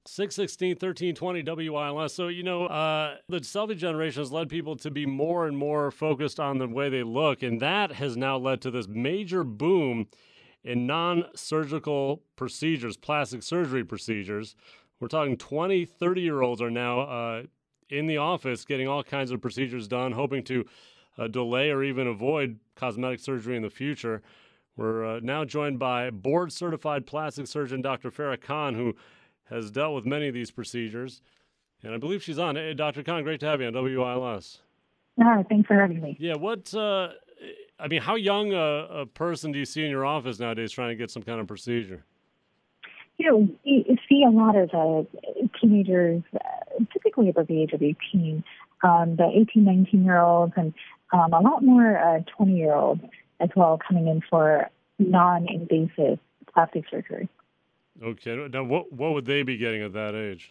616 1320 WILS. So, the selfie generation has led people to be more and more focused on the way they look, and that has now led to this major boom in non-surgical procedures, plastic surgery procedures. We're talking 20, 30-year-olds are now in the office getting all kinds of procedures done, hoping to delay or even avoid cosmetic surgery in the future. We're now joined by board-certified plastic surgeon Dr. Farah Khan, who has dealt with many of these procedures. And I believe she's on. Hey, Dr. Khan, great to have you on WILS. Thanks for having me. Yeah, how young a person do you see in your office nowadays trying to get some kind of procedure? You see a lot of teenagers, typically above the age of 18, the 18, 19-year-olds, and a lot more 20-year-olds as well coming in for non-invasive plastic surgery. Okay. Now, what would they be getting at that age?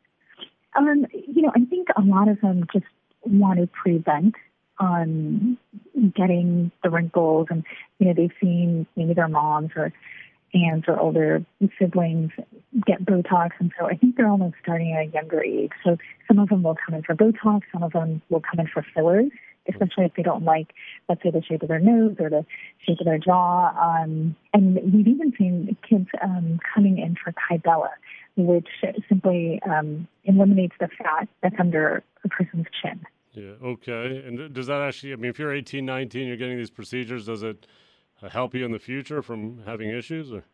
I think a lot of them just want to prevent getting the wrinkles, and they've seen maybe their moms or aunts or older siblings get Botox, and so I think they're almost starting at a younger age. So some of them will come in for Botox, some of them will come in for fillers, especially if they don't like, let's say, the shape of their nose or the shape of their jaw. And we've even seen kids coming in for Kybella, which simply eliminates the fat that's under a person's chin. Yeah, okay. And does that actually, if you're 18, 19, you're getting these procedures, does it help you in the future from having issues? Or?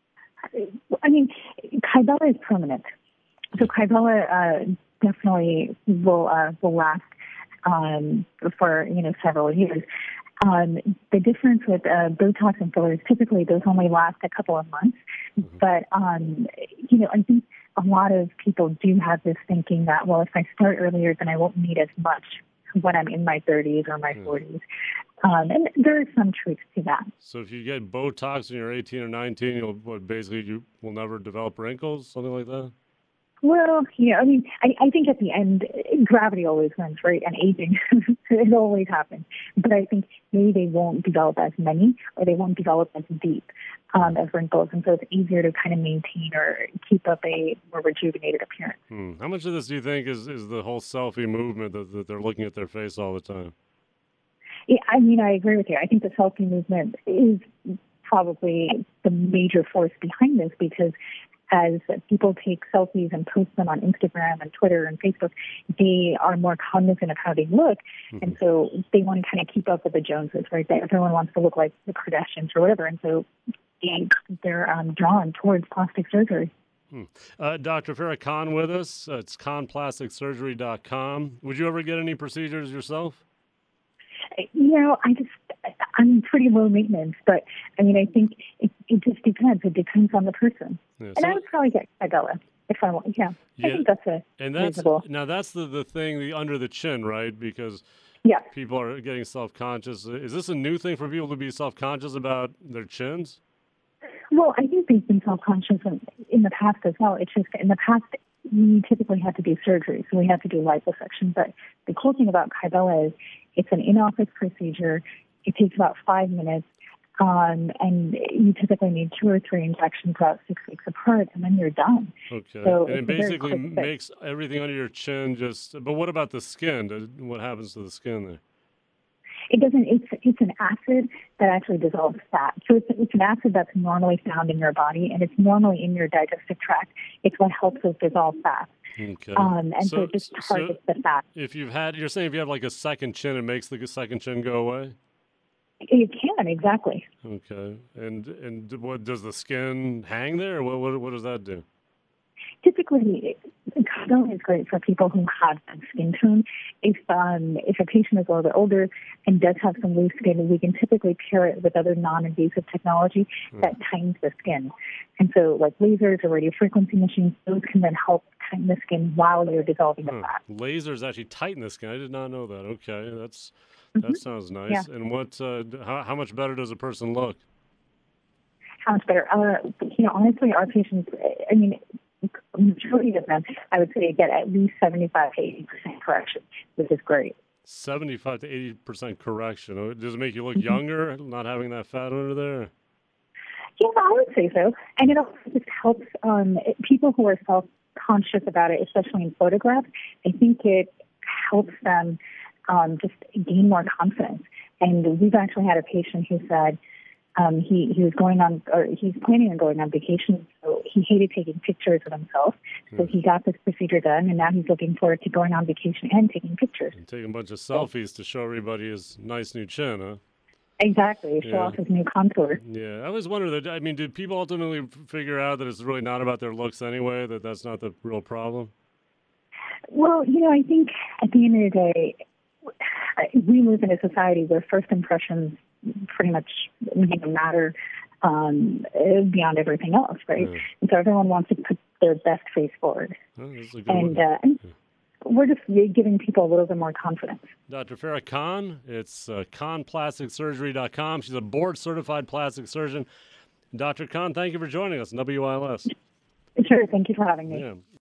Kybella is permanent. So Kybella definitely will last for several years. The difference with Botox and fillers, typically those only last a couple of months. Mm-hmm. But I think a lot of people do have this thinking that, well, if I start earlier, then I won't need as much when I'm in my 30s or my 40s. And there is some truth to that. So if you get Botox when you're 18 or 19, you will never develop wrinkles, something like that? Well, I think at the end, gravity always wins, right? And aging, it always happens. But I think maybe they won't develop as many, or they won't develop as deep as wrinkles. And so it's easier to kind of maintain or keep up a more rejuvenated appearance. How much of this do you think is the whole selfie movement that they're looking at their face all the time? Yeah, I agree with you. I think the selfie movement is probably the major force behind this, because as people take selfies and post them on Instagram and Twitter and Facebook, they are more cognizant of how they look. Mm-hmm. And so they want to kind of keep up with the Joneses, right? Everyone wants to look like the Kardashians or whatever. And so they're drawn towards plastic surgery. Dr. Farah Khan with us. It's KhanPlasticSurgery.com. Would you ever get any procedures yourself? I'm pretty low maintenance, but I think it just depends. It depends on the person. Yeah, and I would probably get Kybella if I want. Yeah, I think that's reasonable. Now that's the thing, the under the chin, right? Because people are getting self-conscious. Is this a new thing for people to be self-conscious about their chins? Well, I think they've been self-conscious in the past as well. It's just in the past, we typically had to do surgery, so we had to do liposuction. But the cool thing about Kybella is it's an in-office procedure. It takes about 5 minutes, and you typically need 2 or 3 injections about 6 weeks apart, and then you're done. Okay. So and it basically makes everything under your chin but what about the skin? What happens to the skin there? It doesn't. It's an acid that actually dissolves fat. So it's an acid that's normally found in your body, and it's normally in your digestive tract. It's what helps us dissolve fat. Okay. And so it just targets the fat. You're saying if you have like a second chin, it makes the second chin go away? It can, exactly. Okay. And what does the skin hang there? Or what does that do? Typically, Kybella is great for people who have some skin tone. If a patient is a little bit older and does have some loose skin, we can typically pair it with other non-invasive technology that tightens the skin. And so, like lasers or radiofrequency machines, those can then help tighten the skin while you're dissolving the fat. Lasers actually tighten the skin. I did not know that. Okay, that sounds nice. Yeah. And what? How much better does a person look? How much better? Honestly, our patients. Majority of them, I would say, get at least 75 to 80% correction, which is great. 75 to 80% correction. Does it make you look younger, not having that fat under there? Yeah, I would say so. And it also just helps people who are conscious about it, especially in photographs, I think it helps them just gain more confidence. And we've actually had a patient who said he was going on, or he's planning on going on vacation, so he hated taking pictures of himself. So he got this procedure done, and now he's looking forward to going on vacation and taking pictures. And taking a bunch of selfies to show everybody his nice new chin, huh? Exactly, show off his new contour. Yeah, I always wonder that. I mean, do people ultimately figure out that it's really not about their looks anyway? That that's not the real problem? Well, I think at the end of the day, we live in a society where first impressions pretty much matter beyond everything else, right? Yeah. And so everyone wants to put their best face forward. Oh, that's a good And one. we're just giving people a little bit more confidence. Dr. Farah Khan, it's KhanPlasticSurgery.com. She's a board-certified plastic surgeon. Dr. Khan, thank you for joining us on WILS. Sure, thank you for having me. Yeah.